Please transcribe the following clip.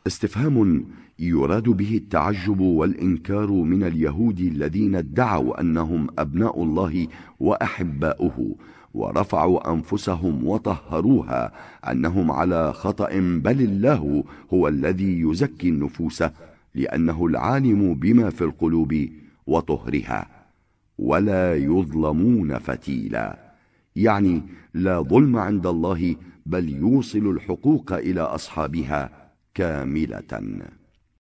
استفهام يراد به التعجب والإنكار من اليهود الذين ادعوا أنهم أبناء الله وأحباؤه، ورفعوا أنفسهم وطهروها أنهم على خطأ، بل الله هو الذي يزكي النفوس لأنه العالم بما في القلوب وطهرها. ولا يظلمون فتيلا، يعني لا ظلم عند الله، بل يوصل الحقوق إلى أصحابها كاملة.